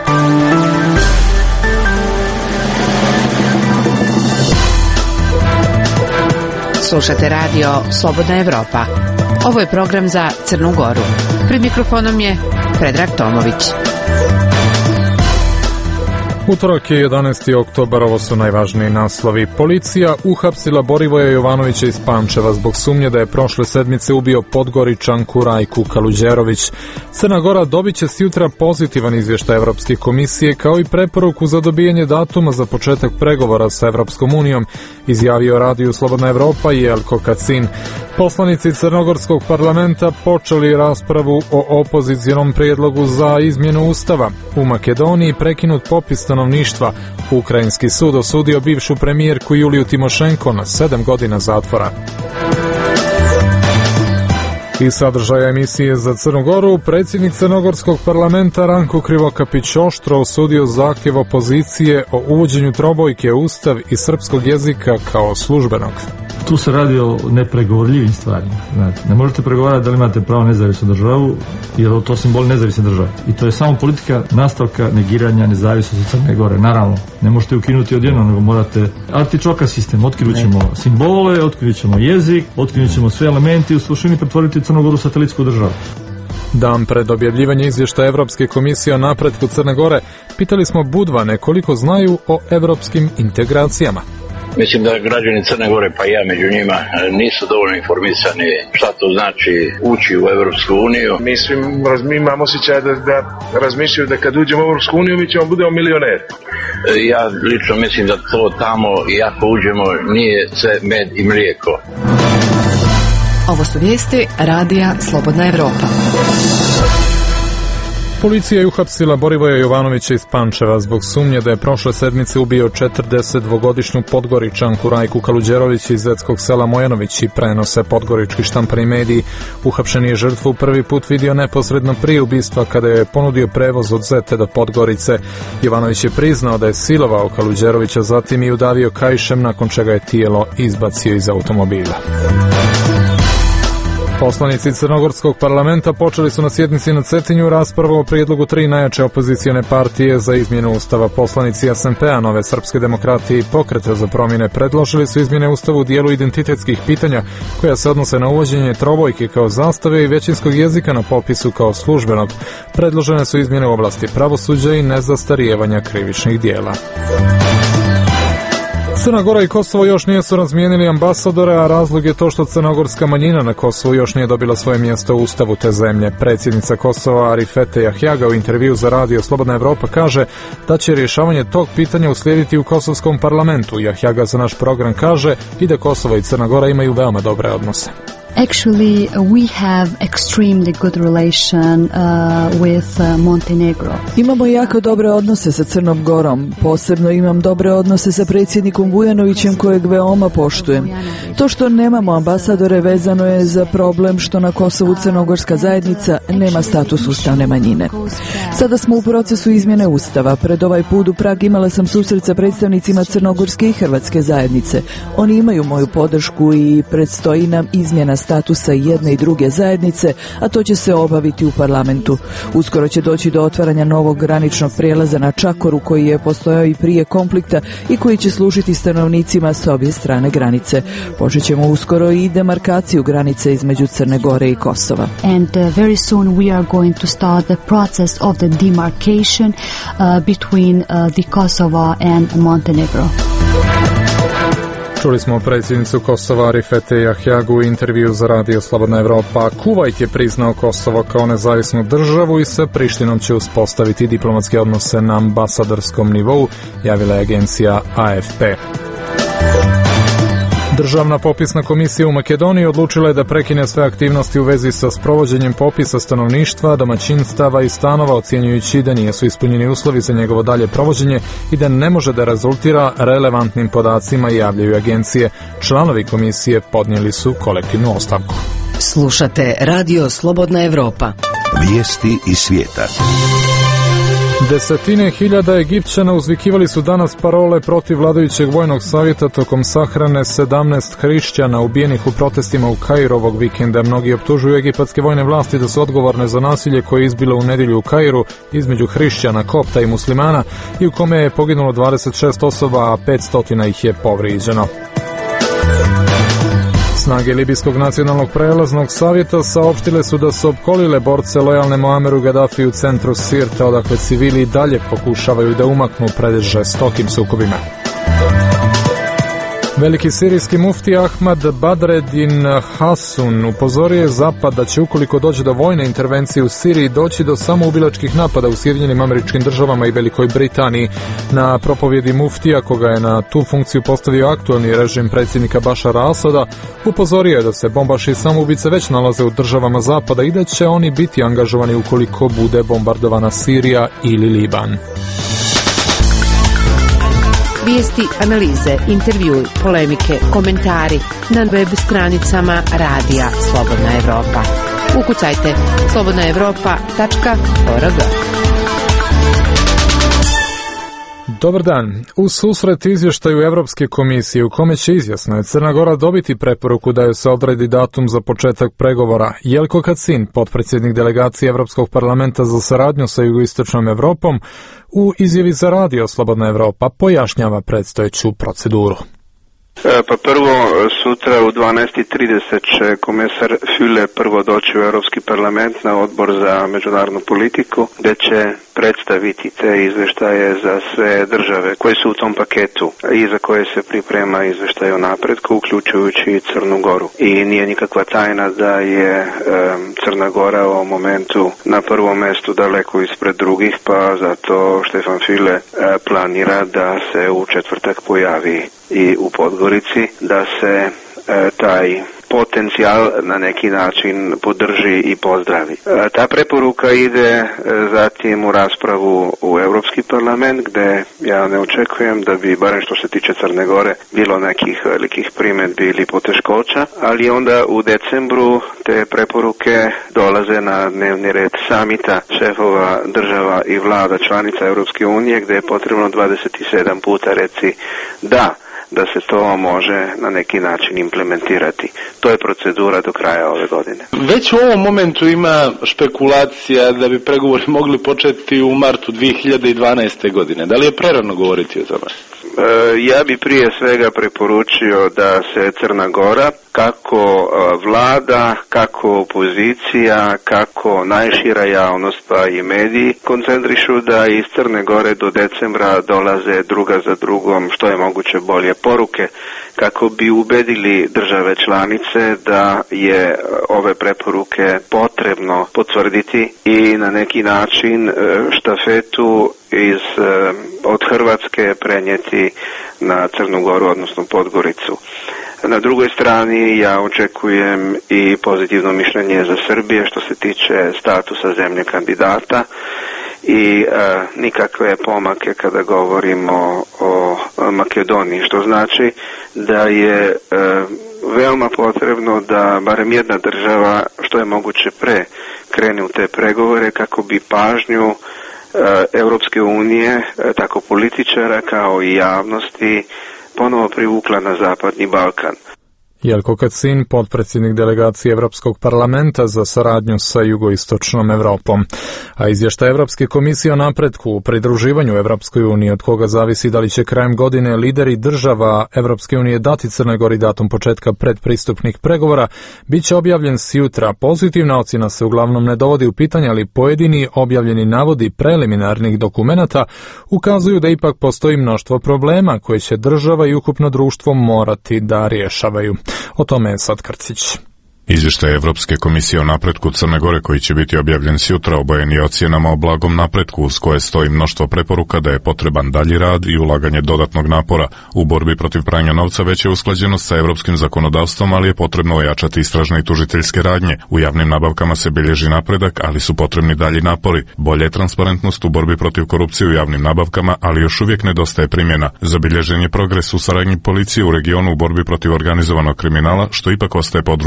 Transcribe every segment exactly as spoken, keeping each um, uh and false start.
Slušate radio Slobodna Evropa. Ovo je program za Crnu Goru. Pred mikrofonom je Predrag Tomović. Utorak je jedanaesti oktobar, ovo su najvažniji naslovi. Policija uhapsila Borivoja Jovanovića iz Pančeva zbog sumnje da je prošle sedmice ubio Podgoričanku Rajku Kaluđerović. Crna Gora dobit će sjutra pozitivan izvještaj Evropske komisije kao i preporuku za dobijanje datuma za početak pregovora sa Evropskom unijom, izjavio radiju Slobodna Evropa i Jelko Kacin. Poslanici Crnogorskog parlamenta počeli raspravu o opozicijonom prijedlogu za izmjenu Ustava. U Makedoniji prekinut popis stanovništva. Ukrajinski sud osudio bivšu premijerku Juliju Timošenko na sedam godina zatvora. Iz sadržaja emisije za Crnu Goru, predsjednik Crnogorskog parlamenta Ranko Krivokapić oštro osudio zahtjev opozicije o uvođenju trobojke u Ustav i srpskog jezika kao službenog. Tu se radi o nepregovorljivim stvarima. Znate, ne možete pregovarati da li imate pravo nezavisnu državu, jer to simboli nezavisne države. I to je samo politika nastavka negiranja nezavisnosti Crne Gore. Naravno, ne možete ukinuti odjednom, nego morate artičoka sistem. Otkrinut ćemo simbole, otkrinut ćemo jezik, otkrinut ćemo sve elementi i u suštini pretvoriti Crnu Goru u satelitsku državu. Dan pred objavljivanje izvještaja Evropske komisije o napretku Crne Gore, pitali smo Budvane koliko znaju o evropskim integracijama. Mislim da građani Crne Gore, pa i ja među njima, nisu dovoljno informisani šta to znači ući u Evropsku uniju. Mislim, mi imamo osjećaj da, da razmišljaju da kad uđemo u Evropsku uniju mi ćemo budemo milioneri. Ja lično mislim da to tamo, i ako uđemo, nije sve med i mlijeko. Ovo su vijesti radija Slobodna Evropa. Policija je uhapsila Borivoja Jovanovića iz Pančeva zbog sumnje da je prošle sedmice ubio četrdesetdvogodišnju Podgoričanku Rajku Kaluđerović iz Zetskog sela Mojanović i prenose podgorički štampani mediji. Uhapšeni je žrtvu prvi put vidio neposredno prije ubistva kada je ponudio prevoz od Zete do Podgorice. Jovanović je priznao da je silovao Kaluđerovića, zatim i udavio kaišem, nakon čega je tijelo izbacio iz automobila. Poslanici Crnogorskog parlamenta počeli su na sjednici na Cetinju raspravu o prijedlogu tri najjače opozicijone partije za izmjenu Ustava. Poslanici S N P-a, Nove srpske demokratije i Pokreta za promjene predložili su izmjene Ustava u dijelu identitetskih pitanja koja se odnose na uvođenje trobojke kao zastave i većinskog jezika na popisu kao službenog. Predložene su izmjene u oblasti pravosuđa i nezastarijevanja krivičnih dijela. Crna Gora i Kosovo još nisu razmijenili ambasadore, a razlog je to što crnogorska manjina na Kosovu još nije dobila svoje mjesto u ustavu te zemlje. Predsjednica Kosova Arifete Jahjaga u intervju za radio Slobodna Evropa kaže da će rješavanje tog pitanja uslijediti u kosovskom parlamentu. Jahjaga za naš program kaže i da Kosovo i Crna Gora imaju veoma dobre odnose. Actually, we have extremely good relation uh, with uh, Montenegro. Imamo jako dobre odnose sa Crnom Gorom. Posebno imam dobre odnose sa predsjednikom Vujanovićem kojeg veoma poštujem. To što nemamo ambasadore vezano je za problem što na Kosovu crnogorska zajednica nema status ustavne manjine. Sada smo u procesu izmjene ustava. Pred ovaj put u Prag imala sam susret sa predstavnicima crnogorske i hrvatske zajednice. Oni imaju moju podršku i predstoji nam izmjena statusa jedne i druge zajednice, a to će se obaviti u parlamentu. Uskoro će doći do otvaranja novog graničnog prijelaza na Čakoru koji je postojao i prije konflikta i koji će služiti stanovnicima s obje strane granice. Počet ćemo uskoro i demarkaciju granice između Crne Gore i Kosova. And uh, very soon we are going to start the process of the demarcation uh, between uh, the Kosovo and Montenegro. Čuli smo predsjednicu Kosova Arifete Jahjagu u intervju za radio Slobodna Evropa. Kuvajt je priznao Kosovo kao nezavisnu državu i sa Prištinom će uspostaviti diplomatske odnose na ambasadorskom nivou, javila je agencija A F P. Državna popisna komisija u Makedoniji odlučila je da prekine sve aktivnosti u vezi sa sprovođenjem popisa stanovništva, domaćinstava i stanova, ocjenjujući da nisu ispunjeni uslovi za njegovo dalje provođenje i da ne može da rezultira relevantnim podacima, javljaju agencije. Članovi komisije podnijeli su kolektivnu ostavku. Slušate radio Slobodna Evropa. Vijesti iz svijeta. Desetine hiljada Egipćana uzvikivali su danas parole protiv vladajućeg vojnog savjeta tokom sahrane sedamnaest hrišćana ubijenih u protestima u Kairu ovog vikenda. Mnogi optužuju egipatske vojne vlasti da su odgovorne za nasilje koje je izbilo u nedjelju u Kairu između hrišćana, kopta i muslimana i u kome je poginulo dvadeset šest osoba, a petsto ih je povrijeđeno. Snage Libijskog nacionalnog prelaznog savjeta saopštile su da su opkolile borce lojalne Muameru Gaddafi u centru Sirta, odakle civili i dalje pokušavaju da umaknu pred žestokim sukobima. Veliki sirijski mufti Ahmad Badreddin Hasun upozorio je Zapad da će, ukoliko dođe do vojne intervencije u Siriji, doći do samoubilačkih napada u Sjedinjenim Američkim Državama i Velikoj Britaniji. Na propovjedi muftija, koga je na tu funkciju postavio aktualni režim predsjednika Bašara Asada, upozorio je da se bombaši i samoubice već nalaze u državama Zapada i da će oni biti angažovani ukoliko bude bombardovana Sirija ili Liban. Vijesti, analize, intervjui, polemike, komentari na web stranicama Radija Slobodna Evropa. Ukucajte slobodna evropa tačka org. Dobar dan. U susret izvještaju Evropske komisije u kome će izjasno je Crna Gora dobiti preporuku da joj se odredi datum za početak pregovora, Jelko Kacin, potpredsjednik delegacije Evropskog parlamenta za saradnju sa jugoistočnom Evropom, u izjavi za Radio Slobodna Evropa pojašnjava predstojeću proceduru. Pa prvo, sutra u dvanaest i trideset će komesar Füle prvo doći u Europski parlament na odbor za međunarodnu politiku, gdje će predstaviti te izvještaje za sve države koje su u tom paketu i za koje se priprema izvještaj o napretku, uključujući i Crnu Goru. I nije nikakva tajna da je e, Crna Gora u ovom momentu na prvom mjestu daleko ispred drugih, pa zato Štefan Füle e, planira da se u četvrtak pojavi i u Podgorici, da se e, taj potencijal na neki način podrži i pozdravi. E, ta preporuka ide e, zatim u raspravu u Europski parlament, gdje ja ne očekujem da bi, barem što se tiče Crne Gore, bilo nekih velikih primjedbi ili poteškoća, ali onda u decembru te preporuke dolaze na dnevni red samita šefova država i vlada članica Europske unije, gdje je potrebno dvadeset sedam puta reci da, da se to može na neki način implementirati. To je procedura do kraja ove godine. Već u ovom momentu ima špekulacija da bi pregovori mogli početi u martu dvije hiljade dvanaeste. godine. Da li je prerano govoriti o tome? E, ja bi prije svega preporučio da se Crna Gora, kako vlada, kako opozicija, kako najšira javnost pa i mediji, koncentrišu da iz Crne Gore do decembra dolaze druga za drugom što je moguće bolje poruke, kako bi ubedili države članice da je ove preporuke potrebno potvrditi i na neki način štafetu iz, od Hrvatske prenijeti na Crnu Goru, odnosno Podgoricu. Na drugoj strani ja očekujem i pozitivno mišljenje za Srbije što se tiče statusa zemlje kandidata i e, nikakve pomake kada govorimo o Makedoniji, što znači da je e, veoma potrebno da barem jedna država što je moguće pre krene u te pregovore kako bi pažnju Europske unije, tako političara kao i javnosti, ponovo privukla na Zapadni Balkan. Jelko Kacin, potpredsjednik delegacije Evropskog parlamenta za saradnju sa jugoistočnom Evropom. A izvještaj Evropske komisije o napretku u pridruživanju Evropskoj uniji, od koga zavisi da li će krajem godine lideri država Evropske unije dati Crnoj Gori datum početka predpristupnih pregovora, bit će objavljen sjutra. Pozitivna ocjena se uglavnom ne dovodi u pitanje, ali pojedini objavljeni navodi preliminarnih dokumenata ukazuju da ipak postoji mnoštvo problema koje će država i ukupno društvo morati da rješavaju. O tome je sad Krcić. Izvještaj Evropske komisije o napretku Crne Gore, koji će biti objavljen sjutra, obojen je ocjenama o blagom napretku, uz koje stoji mnoštvo preporuka da je potreban dalji rad i ulaganje dodatnog napora. U borbi protiv pranja novca već je usklađenost sa evropskim zakonodavstvom, ali je potrebno ojačati istražne i tužiteljske radnje. U javnim nabavkama se bilježi napredak, ali su potrebni dalji napori. Bolje je transparentnost u borbi protiv korupcije u javnim nabavkama, ali još uvijek nedostaje primjena. Zabilježen je progres u saradnji policije u regionu u borbi protiv organizovanog kriminala, što ipak ostaje područje zabrinutosti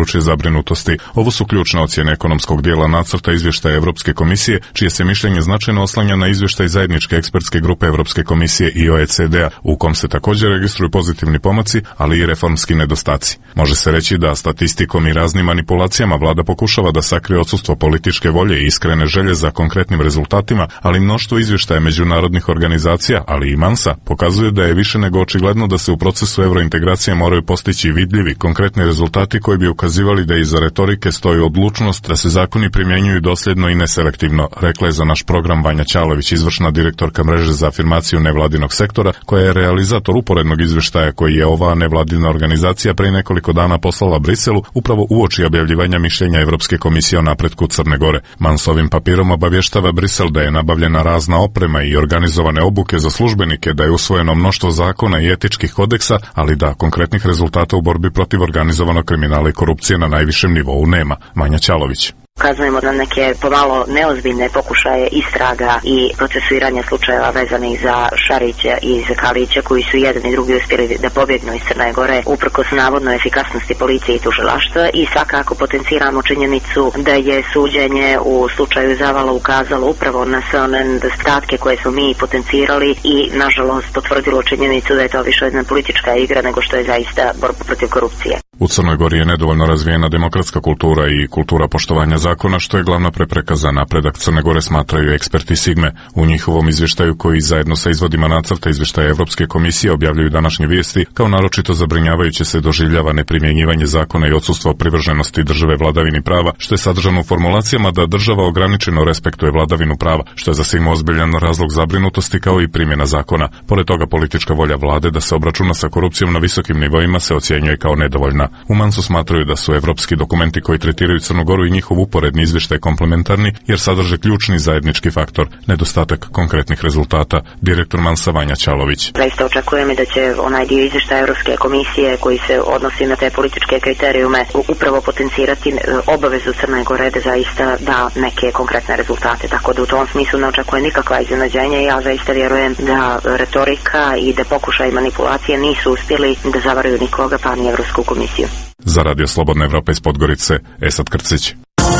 zabrinutosti. Ovo su ključne ocjene ekonomskog dijela nacrta izvještaja Europske komisije, čije se mišljenje značajno oslanja na izvještaj zajedničke ekspertske grupe Europske komisije i O E C D-a, u kom se također registruju pozitivni pomaci, ali i reformski nedostaci. Može se reći da statistikom i raznim manipulacijama vlada pokušava da sakrije odsustvo političke volje i iskrene želje za konkretnim rezultatima, ali mnoštvo izvještaja međunarodnih organizacija, ali i Mansa, pokazuje da je više nego očigledno da se u procesu eurointegracije moraju postići vidljivi, konkretni rezultati koji bi ukazivali da iza retorike stoji odlučnost da se zakoni primjenjuju dosljedno i neselektivno, rekla je za naš program Vanja Ćalović, izvršna direktorka mreže za afirmaciju nevladinog sektora, koja je realizator uporednog izvještaja koji je ova nevladina organizacija pre nekoliko dana poslala Briselu, upravo uoči objavljivanja mišljenja Evropske komisije o napretku Crne Gore. Mans ovim papirom obavještava Brisel da je nabavljena razna oprema i organizovane obuke za službenike, da je usvojeno mnoštvo zakona i etičkih kodeksa, ali da konkretnih rezultata u borbi protiv organizovanog kriminala i korupcije na najvišem nivou nema. Vanja Ćalović. Ukazujemo na neke pomalo neozbiljne pokušaje istraga i procesuiranja slučajeva vezanih za Šarića i za Kalića, koji su jedan i drugi uspjeli da pobjegnu iz Crne Gore uprkos navodno efikasnosti policije i tužilaštva, i svakako potenciramo činjenicu da je suđenje u slučaju Zavala ukazalo upravo na sve one nedostatke koje smo mi potencirali i nažalost potvrdilo činjenicu da je to više jedna politička igra nego što je zaista borba protiv korupcije. U Crnoj Gori je nedovoljno razvijena demokratska kultura i kultura poštovanja zakona, što je glavna prepreka za napredak Crne Gore, smatraju eksperti Sigme. U njihovom izvještaju, koji zajedno sa izvodima nacrta izvještaja Evropske komisije objavljuju današnje vijesti, kao naročito zabrinjavajuće se doživljava neprimjenjivanje zakona i odsustvo privrženosti države vladavini prava, što je sadržano u formulacijama da država ograničeno respektuje vladavinu prava, što je za Sigmu ozbiljan razlog zabrinutosti, kao i primjena zakona. Pored toga, politička volja vlade da se obračuna sa korupcijom na visokim nivoima se ocjenjuje kao nedovoljna. U Mansu smatraju da su evropski dokumenti koji tretiraju Crnu Goru i njihov uporedni izvještaj komplementarni, jer sadrže ključni zajednički faktor, nedostatak konkretnih rezultata. Direktor Mansa Vanja Ćalović. Zaista očekujemo da će onaj dio izvještaja Europske komisije koji se odnosi na te političke kriterijume upravo potencirati obavezu Crne Gore da zaista da neke konkretne rezultate. Tako da u tom smislu ne očekuje nikakva iznenađenja. Ja zaista vjerujem da retorika i da pokušaj manipulacije nisu uspjeli da zavaraju nikoga, pa ni Evropsku komisiju. Za Radio Slobodna Evropa iz Podgorice, Esad Krcić.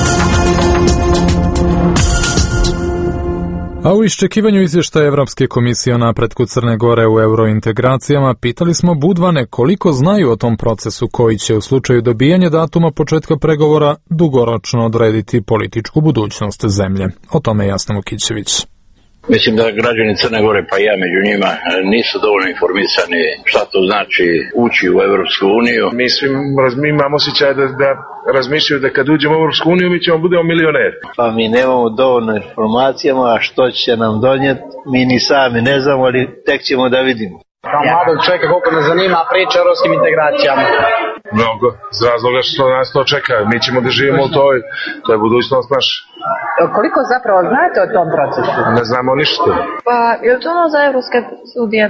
A u iščekivanju izvještaja Evropske komisije o napretku Crne Gore u eurointegracijama pitali smo Budvane koliko znaju o tom procesu koji će u slučaju dobijanja datuma početka pregovora dugoročno odrediti političku budućnost zemlje. O tome je Jasna Vukićević. Mislim da građani Crne Gore, pa i ja među njima, nisu dovoljno informisani šta to znači ući u Evropsku uniju. Mi svi mi imamo osjećaj da, da razmišljaju da kad uđemo u Evropsku uniju mi ćemo budemo milioneri. Pa mi nemamo dovoljno informacijama, a što će nam donijeti, mi ni sami ne znamo, ali tek ćemo da vidimo. Kao mladog čovjeka koliko nas zanima priča o europskim integracijama. Mnogo, z razloga što nas to čeka. Mi ćemo da živimo u toj, to je budućnost naša. Koliko zapravo znate o tom procesu? Ne znamo ništa. Pa je li to ono za evropske sudije?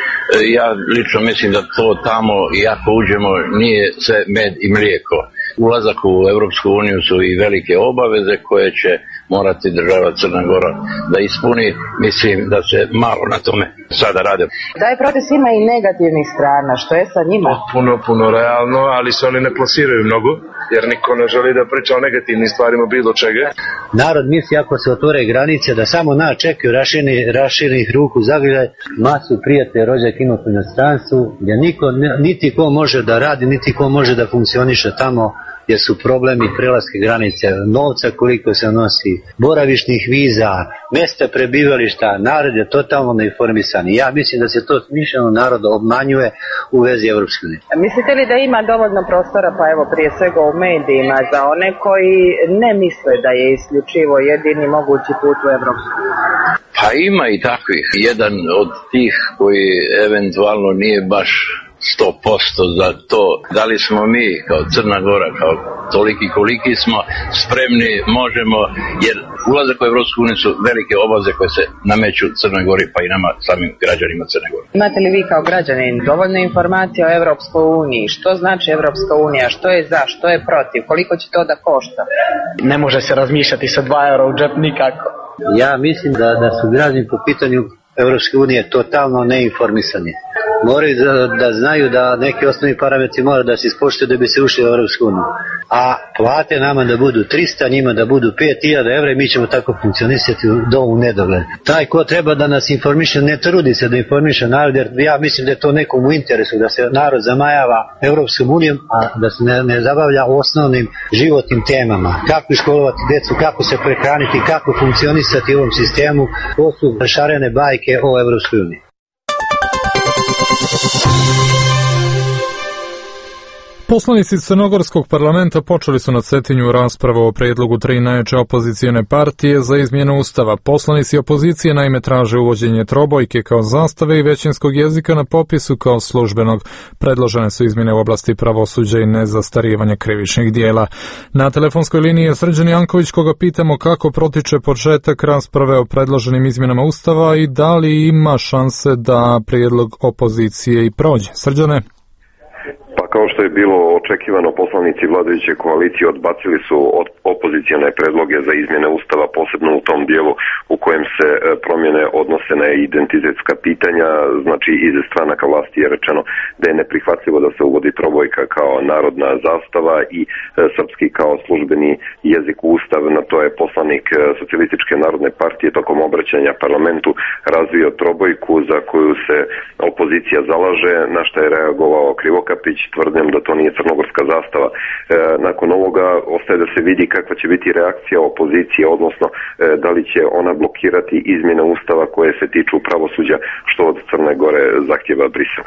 Ja lično mislim da to tamo, i ako uđemo, nije sve med i mlijeko. Ulazak u Evropsku uniju su i velike obaveze koje će morati država Crna Gora da ispuni. Mislim da se malo na tome sada rade. Da je proces ima i negativnih strana, što je sa njima? Puno, puno realno, ali se oni ne plasiraju mnogo, jer niko ne želi da priča o negativnim stvarima bilo čega. Narod misli ako se otvore granice da samo nas čekaju raširenih ruku zagrljaj, masu prijatelja, rođak imati u inostranstvu, gdje niko, niti ko može da radi, niti ko može da funkcioniše tamo, jer su problemi prelaske granice, novca koliko se nosi, boravišnih viza, mjesta prebivališta, narod je totalno neinformisan. Ja mislim da se to smišljeno narodu obmanjuje u vezi Evropske unije. Mislite li da ima dovoljno prostora, pa evo prije svega u medijima, za one koji ne misle da je isključivo jedini mogući put u Evropsku uniju? Pa ima i takvih. Jedan od tih koji eventualno nije baš sto posto za to, da li smo mi kao Crna Gora, kao toliki koliki smo spremni, možemo, jer ulazak u Evropsku uniju su velike obaveze koje se nameću Crnoj Gori, pa i nama samim građanima Crne Gore. Imate li vi kao građanin dovoljno informacija o Evropskoj uniji? Što znači Evropska unija? Što je za? Što je protiv? Koliko će to da košta? Ne može se razmišljati sa dva eura u džep nikako. Ja mislim da, da su građani po pitanju Evropske unije totalno neinformisani. moraju da, da znaju da neki osnovni parametri mora da se ispoštuju da bi se ušli u Europsku uniju. A plate nama da budu trista, njima da budu pet hiljada evra i mi ćemo tako funkcionisati do u nedogled. Taj ko treba da nas informiše, ne trudi se da informiše narod, jer ja mislim da je to nekom u interesu, da se narod zamajava Europskom unijom, a da se ne, ne zabavlja osnovnim životnim temama. Kako školovati decu, kako se prehraniti, kako funkcionisati u ovom sistemu, to su šarene bajke o Europskoj uniji. Poslanici Crnogorskog parlamenta počeli su na Cetinju raspravu o prijedlogu tri najjače opozicijone partije za izmjenu ustava. Poslanici opozicije naime traže uvođenje trobojke kao zastave i većinskog jezika na popisu kao službenog. Predložene su izmjene u oblasti pravosuđa i nezastarijevanja krivičnih dijela. Na telefonskoj liniji je Srđan Janković, koga pitamo kako protiče početak rasprave o predloženim izmjenama ustava i da li ima šanse da prijedlog opozicije i prođe. Srđane? Kao što je bilo očekivano, poslanici vladajuće koalicije odbacili su od opozicione predloge za izmjene ustava, posebno u tom dijelu u kojem se promjene odnose na identitetska pitanja. Znači, iz stranaka vlasti je rečeno da je neprihvatljivo da se uvodi trobojka kao narodna zastava i srpski kao službeni jezik u ustav. Na to je poslanik Socijalističke narodne partije tokom obraćanja parlamentu razvio trobojku za koju se opozicija zalaže, na što je reagovao Krivokapić tvrdnjom da to nije crnogorska zastava. E, nakon ovoga ostaje da se vidi kakva će biti reakcija opozicije, odnosno e, da li će ona blokirati izmjene ustava koje se tiču pravosuđa, što od Crne Gore zahtjeva Brisel.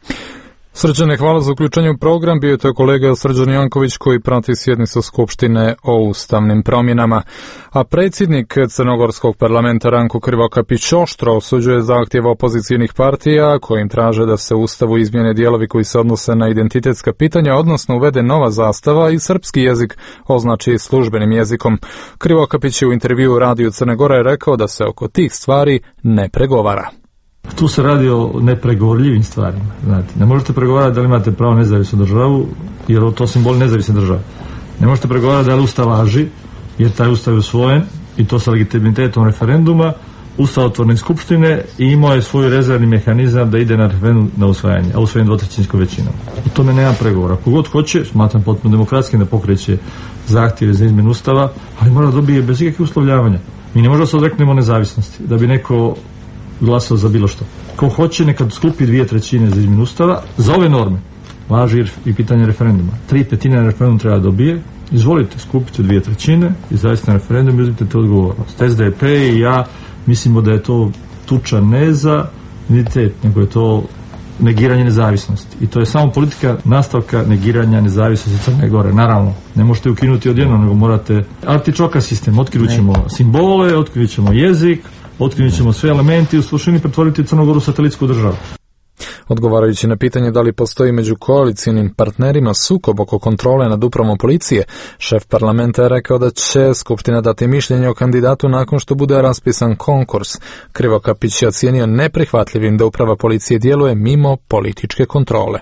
Srđane, hvala za uključenje u program. Bio je to kolega Srđan Janković koji prati sjednicu Skupštine o ustavnim promjenama. A predsjednik Crnogorskog parlamenta Ranko Krivokapić oštro osuđuje zahtjev opozicijnih partija kojim traže da se u ustavu izmjene dijelovi koji se odnose na identitetska pitanja, odnosno uvede nova zastava i srpski jezik označi službenim jezikom. Krivokapić je u intervjuu Radiju Crne Gore rekao da se oko tih stvari ne pregovara. Tu se radi o nepregovorljivim stvarima. Znate, ne možete pregovarati da li imate pravo nezavisnu državu, jer to simbol nezavisne države. Ne možete pregovarati da li ustav važi, jer taj ustav je usvojen, i to sa legitimitetom referenduma, ustavotvorne skupštine, i imao je svoj rezervni mehanizam da ide na referendum na usvajanje, a usvojen dvotrećinskom većinom. U tome nema pregovora. Kogod hoće, smatram potpuno demokratskim da pokreće zahtjeve za izmjenu ustava, ali mora da dobije bez ikakvih uslovljavanja. Mi ne možemo se odreknemo nezavisnosti, da bi neko glasao za bilo što. Ko hoće, neka skupi dvije trećine za izmjenu ustava. Za ove norme važi i pitanje referenduma. Tri petine na referendum treba dobije. Izvolite, skupite dvije trećine i zaista na referendum i uzmite to odgovornost. S D P i ja mislimo da je to tuča ne za identitet, nego je to negiranje nezavisnosti. I to je samo politika nastavka negiranja nezavisnosti Crne Gore. Naravno, ne možete ukinuti odjednom, nego morate artičoka sistem. Otkrinut ćemo simbole, otkrinut ćemo jezik, otkrinut ćemo sve elementi i u suštini pretvoriti Crnu Goru u satelitsku državu. Odgovarajući na pitanje da li postoji među koalicijonim partnerima sukob oko kontrole nad upravom policije, šef parlamenta je rekao da će Skupština dati mišljenje o kandidatu nakon što bude raspisan konkurs. Krivokapić je ocijenio neprihvatljivim da uprava policije djeluje mimo političke kontrole.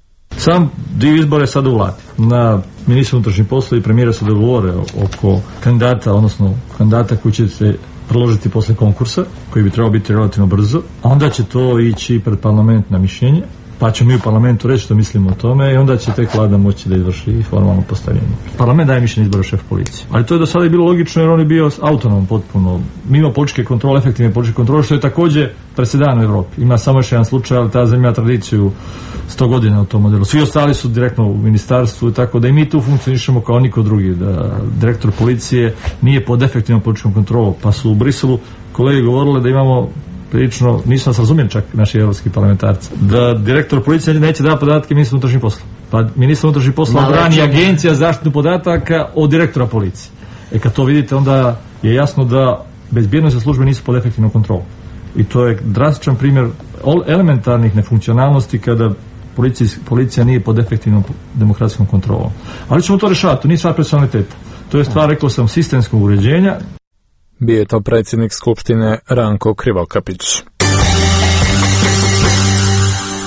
Sam dio izbora je sada u vladi. Na ministru unutrašnjih poslova i premijera se dogovore oko kandidata, odnosno kandidata koji će se predložiti posle konkursa, koji bi trebao biti relativno brzo, a onda će to ići pred parlament na mišljenje, pa ćemo mi u parlamentu reći što mislimo o tome i onda će tek vlada moći da izvrši formalno postavljanje. Parlament daje mišljenje izbora šef policije. Ali to je do sada i bilo logično jer on je bio autonom potpuno, mimo političke kontrole, efektivne političke kontrole, što je također presedan u Evropi. Ima samo još jedan slučaj, ali ta zemlja ima tradiciju sto godina u tom modelu. Svi ostali su direktno u ministarstvu, tako da i mi tu funkcionišemo kao niko drugi, da direktor policije nije pod efektivnom političkom kontrolom, pa su u Briselu kolege govorile da imamo prilično, nisam nas razumijen čak naši evropski parlamentarci, da direktor policije neće da podatke ministru unutrašnjih poslova. Pa ministar unutrašnjih poslova brani agencija za zaštitu podataka od direktora policije. E kad to vidite, onda je jasno da bezbjednosne službe nisu pod efektivnom kontrolom. I to je drastičan primjer elementarnih nefunkcionalnosti kada policija, policija nije pod efektivnom demokratskom kontrolom. Ali ćemo to rešavati, to nije stvar personaliteta. To je stvar, rekao sam, sistemskog uređenja. Bio je to predsjednik Skupštine Ranko Krivokapić.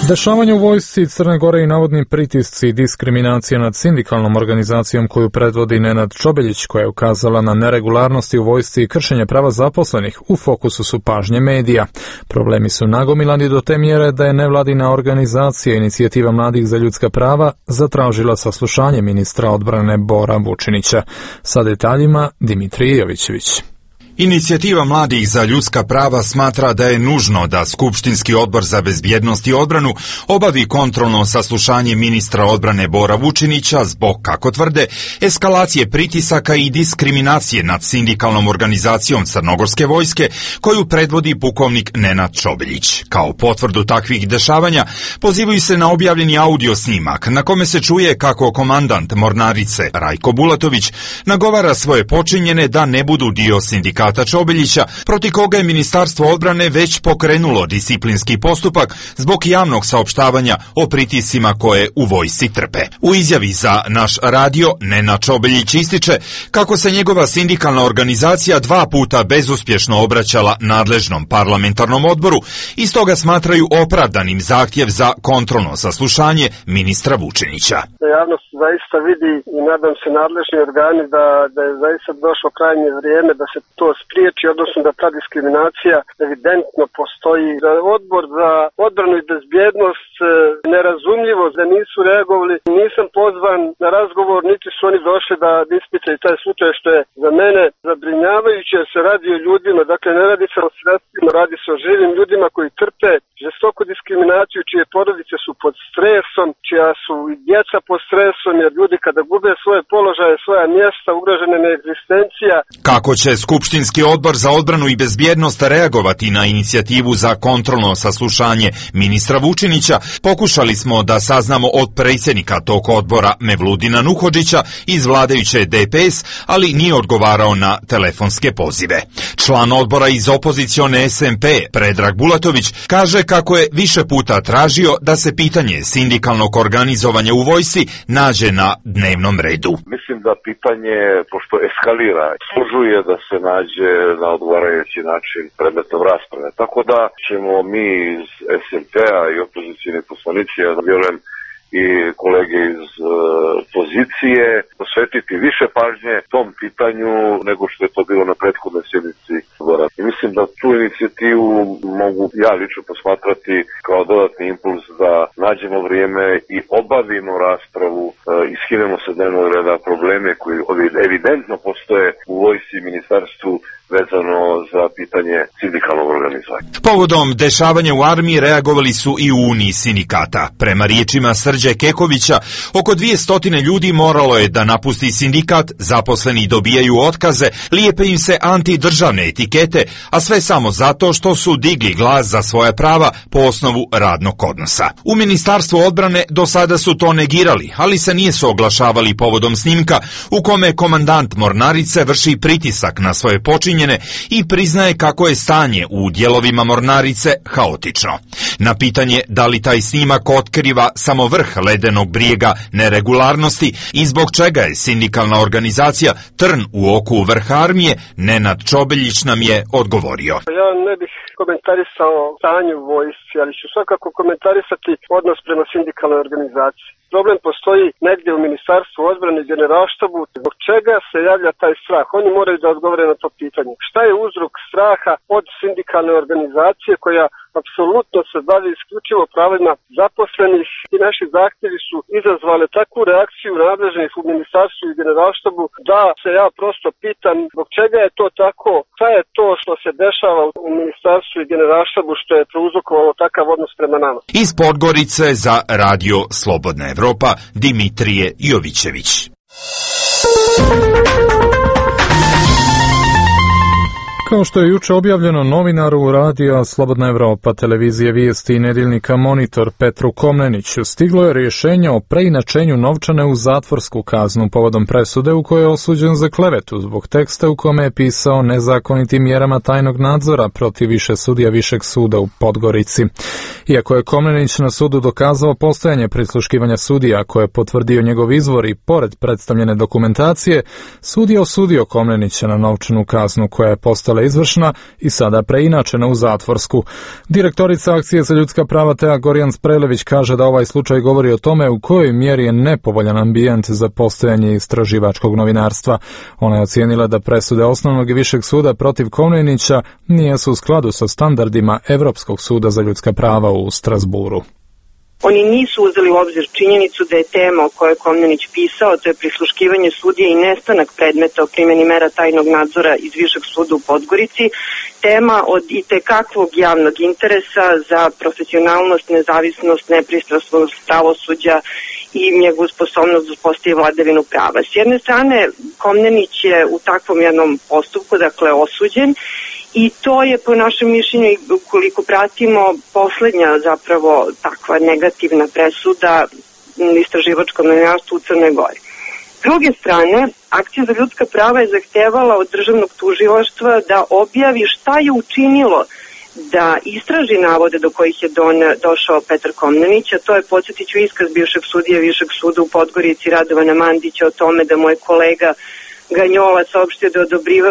Dešavanje u vojsci Crne Gore i navodni pritisci i diskriminacija nad sindikalnom organizacijom koju predvodi Nenad Čobeljić, koja je ukazala na neregularnosti u vojsci i kršenje prava zaposlenih, u fokusu su pažnje medija. Problemi su nagomilani do te mjere da je nevladina organizacija Inicijativa mladih za ljudska prava zatražila saslušanje ministra odbrane Bora Vučinića. Sa detaljima Dimitrije Jovićević. Inicijativa mladih za ljudska prava smatra da je nužno da Skupštinski odbor za bezbjednost i odbranu obavi kontrolno saslušanje ministra odbrane Bora Vučinića zbog, kako tvrde, eskalacije pritisaka i diskriminacije nad sindikalnom organizacijom Crnogorske vojske koju predvodi pukovnik Nenad Čobeljić. Kao potvrdu takvih dešavanja pozivaju se na objavljeni audio snimak na kome se čuje kako komandant mornarice Rajko Bulatović nagovara svoje počinjene da ne budu dio sindikata Čobeljića, proti koga je Ministarstvo odbrane već pokrenulo disciplinski postupak zbog javnog saopštavanja o pritiscima koje u vojsci trpe. U izjavi za naš radio Nenad Čobeljić ističe kako se njegova sindikalna organizacija dva puta bezuspješno obraćala nadležnom parlamentarnom odboru i stoga smatraju opravdanim zahtjev za kontrolno saslušanje ministra Vučinića. Javnost zaista vidi i nadam se nadležni organi da, da je zaista došlo krajnje vrijeme da se to spriječi, odnosno da ta diskriminacija evidentno postoji. Za odbor za odbranu i bezbjednost nerazumljivo da nisu reagovali. Nisam pozvan na razgovor, niti su oni došli da ispitaju taj slučaj, što je za mene zabrinjavajuće, jer se radi o ljudima, dakle ne radi se o sredstvima, radi se o živim ljudima koji trpe žestoku diskriminaciju, čije porodice su pod stresom, čija su i djeca pod stresom, jer ljudi kada gube svoje položaje, svoja mjesta, ugrožena je egzistencija. Kako će Skupštinski odbor za odbranu i bezbjednost reagovati na inicijativu za kontrolno saslušanje ministra Vučinića, pokušali smo da saznamo od predsjednika tog odbora Mevludina Nuhodžića iz vladajuće D P S, ali nije odgovarao na telefonske pozive. Član odbora iz opozicione S M P Predrag Bulatović kaže kako je više puta tražio da se pitanje sindikalnog organizovanja u vojsci nađe na dnevnom redu. Mislim da pitanje, pošto eskalira, služuje da se nađe na odgovarajući način predmetom rasprave. Tako da ćemo mi iz S M P-a i opozicijne poslanici, ja vjerujem i kolege iz uh, pozicije, posvetiti više pažnje tom pitanju nego što je to bilo na prethodnoj sjednici odbora. I mislim da tu inicijativu mogu ja lično posmatrati kao dodatni impuls da nađemo vrijeme i obavimo raspravu, uh, iskinemo sa dnevnog reda probleme koji evidentno postoje u vojsci i ministarstvu vezano za pitanje sindikalnog organizovanja. Povodom dešavanja u armiji reagovali su i u Uniji sindikata. Prema riječima Srđe Kekovića, oko dvjesto ljudi moralo je da napusti sindikat, zaposleni dobijaju otkaze, lijepe im se antidržavne etikete, a sve samo zato što su digli glas za svoja prava po osnovu radnog odnosa. U Ministarstvu odbrane do sada su to negirali, ali se nisu oglašavali povodom snimka u kome komandant mornarice vrši pritisak na svoje počinjene i priznaje kako je stanje u dijelovima mornarice haotično. Na pitanje da li taj snimak otkriva samo vrh ledenog brijega neregularnosti i zbog čega je sindikalna organizacija trn u oku vrh armije, Nenad Čobeljić nam je odgovorio. Ja ne bih komentarisao stanje u vojsci, ali ću svakako komentarisati odnos prema sindikalnoj organizaciji. Problem postoji negdje u Ministarstvu odbrane i Generalštabu. Zbog čega se javlja taj strah? Oni moraju da odgovore na to pitanje. Šta je uzrok straha od sindikalne organizacije koja apsolutno se bavi isključivo pravima zaposlenih i naši zahtjevi su izazvale takvu reakciju nadležnih u Ministarstvu i Generalštabu da se ja prosto pitam zbog čega je to tako, šta je to što se dešava u Ministarstvu i Generalštabu što je prouzrokovalo takav odnos prema nama. Iz Podgorice za Radio Slobodna Evropa Dimitrije Jovićević. Kao što je juče objavljeno novinaru radija Slobodna Evropa, televizije Vijesti i nedjeljnika Monitor Petru Komneniću, stiglo je rješenje o preinačenju novčane u zatvorsku kaznu povodom presude u kojoj je osuđen za klevetu zbog teksta u kome je pisao nezakonitim mjerama tajnog nadzora protiv više sudija Višeg suda u Podgorici. Iako je Komnenić na sudu dokazao postojanje prisluškivanja sudija koje je potvrdio njegov izvor i pored predstavljene dokumentacije, sud je osudio Komnenića na novčanu kaznu koja je postala izvršna i sada preinačena u zatvorsku. Direktorica Akcije za ljudska prava Tea Gorjans-Prelević kaže da ovaj slučaj govori o tome u kojoj mjeri je nepovoljan ambijent za postojanje istraživačkog novinarstva. Ona je ocijenila da presude Osnovnog i Višeg suda protiv Komnenića nisu u skladu sa standardima Evropskog suda za ljudska prava u Strasburu. Oni nisu uzeli u obzir činjenicu da je tema o kojoj je Komnenić pisao, to je prisluškivanje sudije i nestanak predmeta o primjeni mera tajnog nadzora iz Višeg suda u Podgorici, tema od itekakvog javnog interesa za profesionalnost, nezavisnost, nepristrasnost pravosuđa i njegovu sposobnost da uspostavi vladavinu prava. S jedne strane, Komnenić je u takvom jednom postupku, dakle, osuđen, i to je po našem mišljenju, ukoliko pratimo, poslednja zapravo takva negativna presuda istraživačkom novinarstvu u Crnoj Gori. S druge strane, Akcija za ljudska prava je zahtevala od državnog tužilaštva da objavi šta je učinilo da istraži navode do kojih je don, došao Petar Komnenić, a to je, podsjetit ću, iskaz bivšeg sudije Višeg suda u Podgorici Radovana Mandića o tome da mu je kolega Ganjola saopštio da je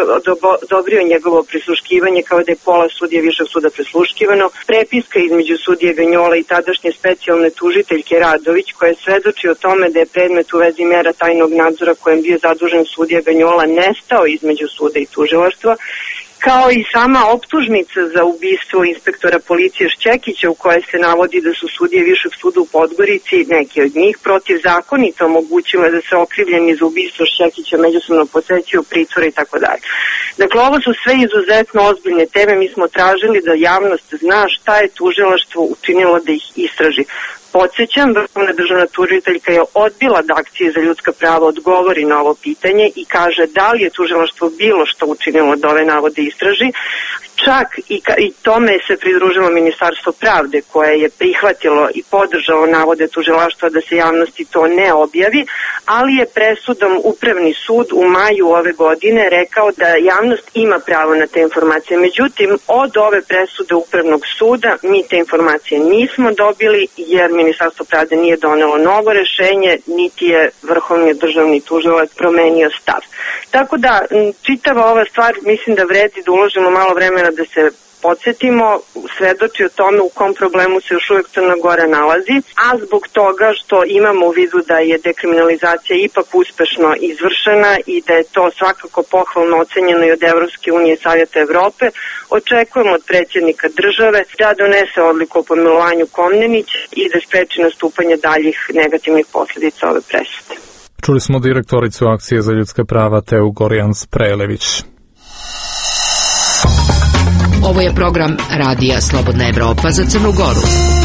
odobrio njegovo prisluškivanje, kao da je pola sudije Višeg suda prisluškivano. Prepiska između sudije Ganjola i tadašnje specijalne tužiteljke Radović, koja svedoči o tome da je predmet u vezi mera tajnog nadzora kojem bio zadužen sudija Ganjola nestao između suda i tužilaštva, kao i sama optužnica za ubistvo inspektora policije Šćekića, u kojoj se navodi da su sudije Višeg suda u Podgorici, neki od njih, protivzakonito omogućile da se okrivljeni za ubistvo Šćekića međusobno posećuju pritvora i tako dalje. Dakle, ovo su sve izuzetno ozbiljne teme. Mi smo tražili da javnost zna šta je tužilaštvo učinilo da ih istraži. Podsjećam, vrhovna državna tužiteljka je odbila da Akcije za ljudska prava odgovori na ovo pitanje i kaže da li je tužilaštvo bilo što učinilo da ove navode istraži. Čak i, ka, i tome se pridružilo Ministarstvo pravde, koje je prihvatilo i podržalo navode tužilaštva da se javnosti to ne objavi, ali je presudom Upravni sud u maju ove godine rekao da javnost ima pravo na te informacije. Međutim, od ove presude Upravnog suda mi te informacije nismo dobili, jer Ministarstvo pravde nije donelo novo rešenje, niti je Vrhovni državni tužilac promenio stav. Tako da, čitava ova stvar, mislim da vredi da uložimo malo vremena da se podsjetimo, svedoči o tome u kom problemu se još uvijek Crna Gora nalazi, a zbog toga što imamo u vidu da je dekriminalizacija ipak uspešno izvršena i da je to svakako pohvalno ocenjeno i od Evropske unije i Savjeta Evrope, očekujemo od predsjednika države da donese odluku o pomilovanju Komnenića i da spreči nastupanje daljih negativnih posljedica ove presude. Čuli smo direktoricu Akcije za ljudska prava Teu Gorjans-Prelević. Ovo je program Radija Slobodna Evropa za Crnu Goru.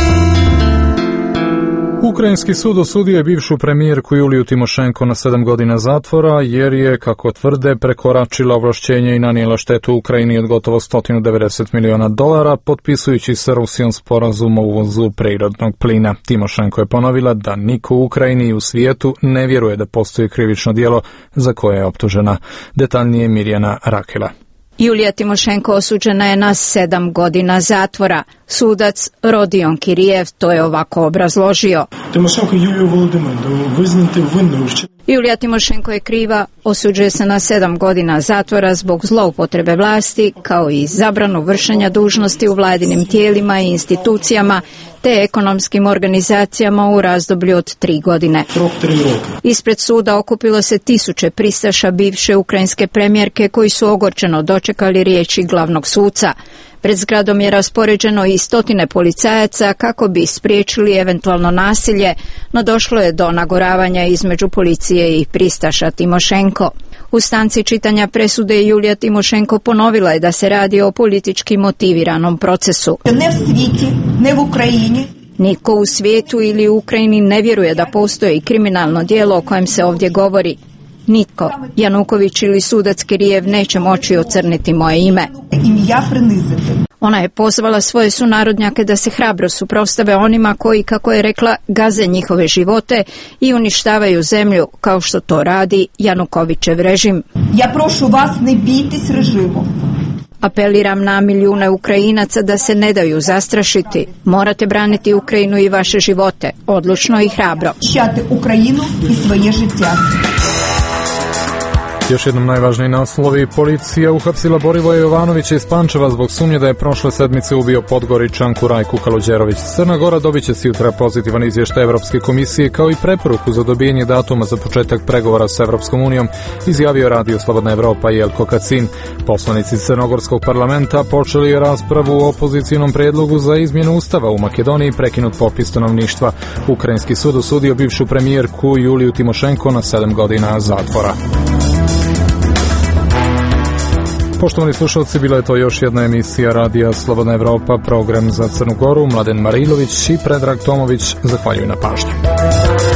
Ukrajinski sud osudio je bivšu premijerku Juliju Timošenko na sedam godina zatvora, jer je, kako tvrde, prekoračila ovlašćenje i nanijela štetu Ukrajini od gotovo sto devedeset miliona dolara, potpisujući sa Rusijom sporazum o uvozu prirodnog plina. Timošenko je ponovila da niko u Ukrajini i u svijetu ne vjeruje da postoji krivično djelo za koje je optužena. Detaljnije Mirjana Rakela. Julija Timošenko osuđena je na sedam godina zatvora. Sudac Rodion Kirijev to je ovako obrazložio. Timošenko Juliju Volodymyrnu vyznati vinnu. Julija Timošenko je kriva, osuđuje se na sedam godina zatvora zbog zloupotrebe vlasti, kao i zabranu vršenja dužnosti u vladinim tijelima i institucijama, te ekonomskim organizacijama u razdoblju od tri godine. Ispred suda okupilo se tisuće pristaša bivše ukrajinske premijerke koji su ogorčeno dočekali riječi glavnog suca. Pred zgradom je raspoređeno i stotine policajaca kako bi spriječili eventualno nasilje, no došlo je do nagoravanja između policije i pristaša Timošenko. U stanci čitanja presude Julija Timošenko ponovila je da se radi o politički motiviranom procesu. Ne u svijetu, ne u Ukrajini. Niko u svijetu ili u Ukrajini ne vjeruje da postoji kriminalno djelo o kojem se ovdje govori. Nitko, Januković ili sudac Kirijev, neće moći ocrniti moje ime. Ona je pozvala svoje sunarodnjake da se hrabro suprotstave onima koji, kako je rekla, gaze njihove živote i uništavaju zemlju, kao što to radi Janukovićev režim. Ja prošu vas, ne bijte režimom. Apeliram na milijune Ukrajinaca da se ne daju zastrašiti. Morate braniti Ukrajinu i vaše živote, odlučno i hrabro. Šćate Ukrajinu i svoje žitja. Još jednom najvažniji naslovi. Policija uhapsila Borivoja Jovanovića iz Pančeva zbog sumnje da je prošle sedmice ubio Podgoričanku Rajku Kaluđerović. Crna Gora dobit će sutra pozitivan izvještaj Evropske komisije kao i preporuku za dobijanje datuma za početak pregovora s Evropskom unijom, izjavio Radio Slobodna Evropa Jelko Kacin. Poslanici Crnogorskog parlamenta počeli je raspravu o opozicijnom predlogu za izmjenu ustava u Makedoniji, prekinut popis stanovništva. Ukrajinski sud osudio bivšu premijerku Juliju Timošenko na sedam godina zatvora. Poštovani slušalci, bila je to još jedna emisija Radija Slobodna Evropa, program za Crnu Goru. Mladen Marilović i Predrag Tomović zahvaljuju na pažnju.